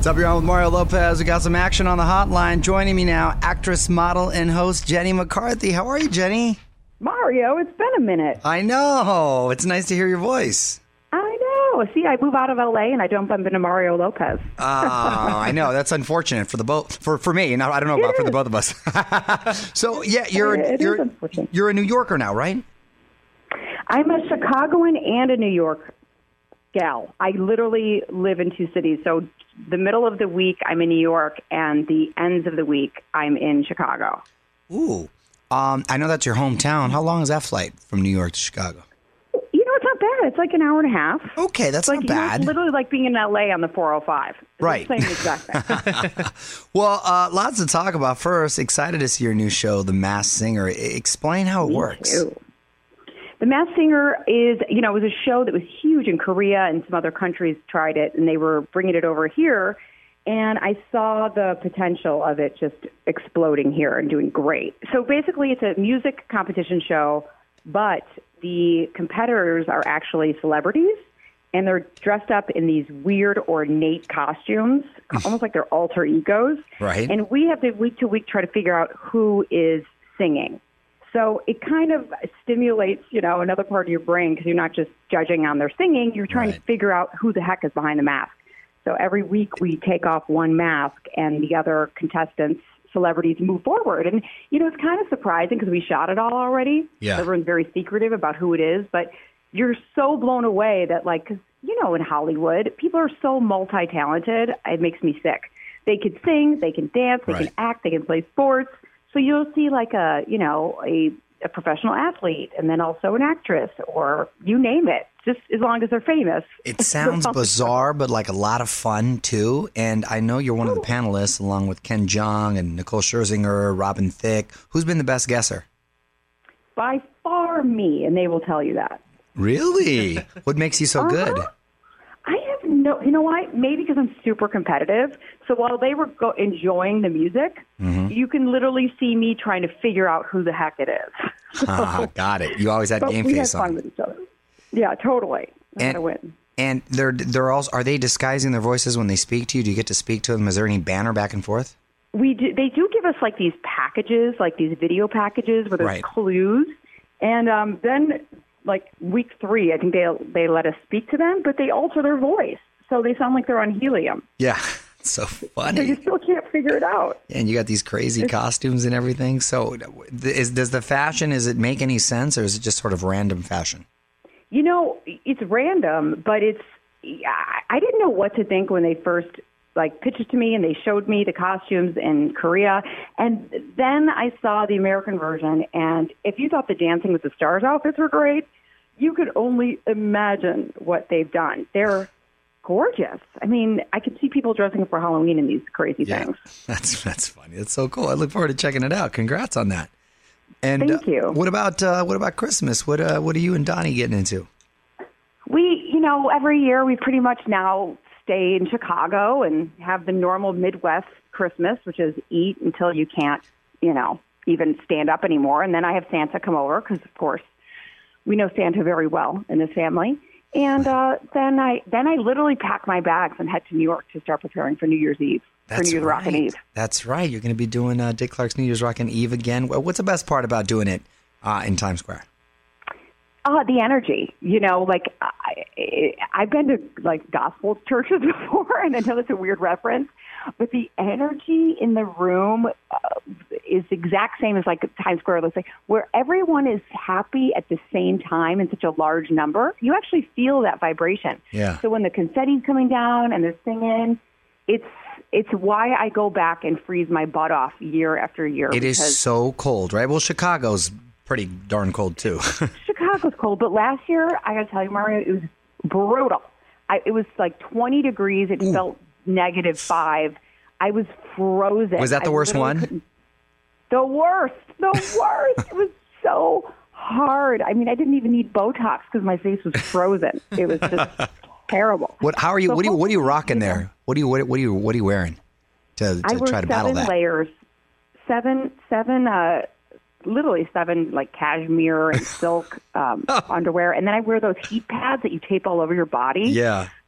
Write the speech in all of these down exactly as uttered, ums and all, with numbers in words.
What's up, you're on with Mario Lopez. We got some action on the hotline. Joining me now, actress, model, and host Jenny McCarthy. How are you, Jenny? Mario, it's been a minute. I know. It's nice to hear your voice. I know. See, I move out of L A and I don't bump into Mario Lopez. Oh, I know. That's unfortunate for the both for for me. Now I don't know about for the both of us. So yeah, you're It is you're unfortunate. you're a New Yorker now, right? I'm a Chicagoan and a New York gal. I literally live in two cities. So the middle of the week, I'm in New York, and the ends of the week, I'm in Chicago. Ooh. Um, I know that's your hometown. How long is that flight from New York to Chicago? You know, it's not bad. It's like an hour and a half. Okay, that's like, not you know, bad. it's literally like being in L A on the four oh five. It's Right. the same exact thing. Well, uh, lots to talk about. First, excited to see your new show, The Masked Singer. I- Explain how it Me works. too. The Masked Singer is, you know, it was a show that was huge in Korea, and some other countries tried it, and they were bringing it over here. And I saw the potential of it just exploding here and doing great. So basically, it's a music competition show, but the competitors are actually celebrities, and they're dressed up in these weird, ornate costumes, almost like they're alter egos. Right. And we have to week to week try to figure out who is singing. So it kind of stimulates, you know, another part of your brain because you're not just judging on their singing. You're trying Right. to figure out who the heck is behind the mask. So every week we take off one mask and the other contestants, celebrities, move forward. And, you know, it's kind of surprising because we shot it all already. Yeah. Everyone's very secretive about who it is. But you're so blown away that, like, because, you know, in Hollywood, people are so multi-talented, it makes me sick. They can sing, they can dance, they Right. can act, they can play sports. So you'll see like a, you know, a, a professional athlete and then also an actress or you name it, just as long as they're famous. It sounds bizarre, but like a lot of fun too. And I know you're one of the panelists along with Ken Jeong and Nicole Scherzinger, Robin Thicke. Who's been the best guesser? By far me, and they will tell you that. Really? What makes you so good? Uh-huh. I have no, you know what? Maybe because I'm super competitive. So while they were go- enjoying the music, Mm-hmm. you can literally see me trying to figure out who the heck it is. Ah, got it. You always had But game we face had fun on. with each other. Yeah, totally. I had And- to win. And they're they're also are they disguising their voices when they speak to you? Do you get to speak to them? Is there any banter back and forth? We do, they do give us like these packages, like these video packages where there's Right. clues, and um, then like week three, I think they they let us speak to them, but they alter their voice, so they sound like they're on helium. Yeah, it's so So you funny. still can't figure it out. And you got these crazy costumes and everything. So, is does the fashion? Does it make any sense, or is it just sort of random fashion? You know, it's random, but it's I I didn't know what to think when they first like pitched it to me and they showed me the costumes in Korea. And then I saw the American version, and if you thought the Dancing with the Stars outfits were great, you could only imagine what they've done. They're gorgeous. I mean, I could see people dressing up for Halloween in these crazy Yeah, things. that's that's funny. That's so cool. I look forward to checking it out. Congrats on that. And Thank uh, you. what about uh, what about Christmas? What uh, what are you and Donnie getting into? We, you know, every year we pretty much now stay in Chicago and have the normal Midwest Christmas, which is eat until you can't, you know, even stand up anymore. And then I have Santa come over because, of course, we know Santa very well in this family. And uh, then I then I literally pack my bags and head to New York to start preparing for New Year's Eve, for New Year's Rockin' Eve. That's right. You're going to be doing uh, Dick Clark's New Year's Rockin' Eve again. Wha- What's the best part about doing it uh, in Times Square? Uh, the energy, you know, like I, I've been to like gospel churches before, and I know that's a weird reference, but the energy in the room uh, is the exact same as like Times Square, let's say, where everyone is happy at the same time in such a large number. You actually feel that vibration. Yeah. So when the confetti's coming down and they're singing, it's it's why I go back and freeze my butt off year after year. It is because so cold, right? Well, Chicago's pretty darn cold too. Chicago's cold, but last year, I got to tell you, Mario, it was brutal. I, it was like twenty degrees. It Ooh. felt negative five. I was frozen. Was that the I worst literally one? couldn't- The worst. The worst. It was so hard. I mean, I didn't even need Botox because my face was frozen. It was just terrible. What? How are you? So What are you? What are you hopefully, rocking you know, there? What are you? What, what are you? What are you wearing to, I to wear try to battle seven that? layers, seven, seven, uh, literally seven like cashmere and silk um, underwear, and then I wear those heat pads that you tape all over your body. Yeah.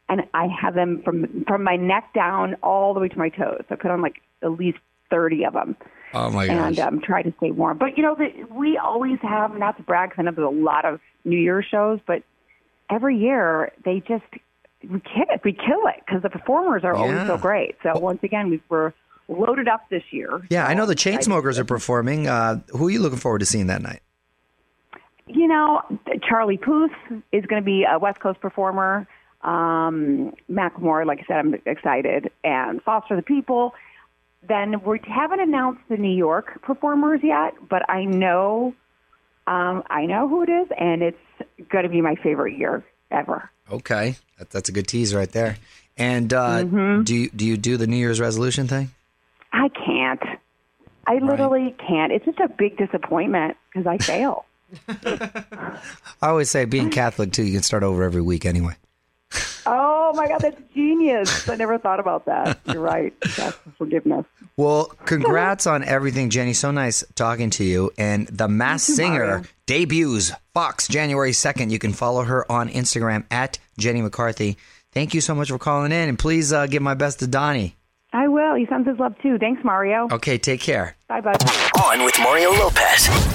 and I have them from from my neck down all the way to my toes. So I put on like at least thirty of them. Oh my gosh! And um, try to stay warm. But you know, the, we always have, not to brag, because I know there's a lot of New Year's shows, but every year they just we kill it. We kill it because the performers are Yeah. always so great. So once again, we were loaded up this year. Yeah, so I know the Chainsmokers are performing. Uh, who are you looking forward to seeing that night? You know, Charlie Puth is going to be a West Coast performer. Um, Macklemore, like I said, I'm excited. And Foster the People. Then we haven't announced the New York performers yet, but I know, um, I know who it is, and it's going to be my favorite year ever. Okay, that, that's a good tease right there. And uh, Mm-hmm. do you, do you do the New Year's resolution thing? I can't. I literally can't. It's just a big disappointment because I fail. I always say, being Catholic too, you can start over every week anyway. Oh my God, that's genius! I never thought about that. You're right. That's forgiveness. Well, congrats on everything, Jenny. So nice talking to you. And The Masked You too, Singer Mario. debuts Fox January second. You can follow her on Instagram at Jenny McCarthy. Thank you so much for calling in, and please uh, give my best to Donnie. I will. He sends his love too. Thanks, Mario. Okay, take care. Bye bye. On with Mario Lopez.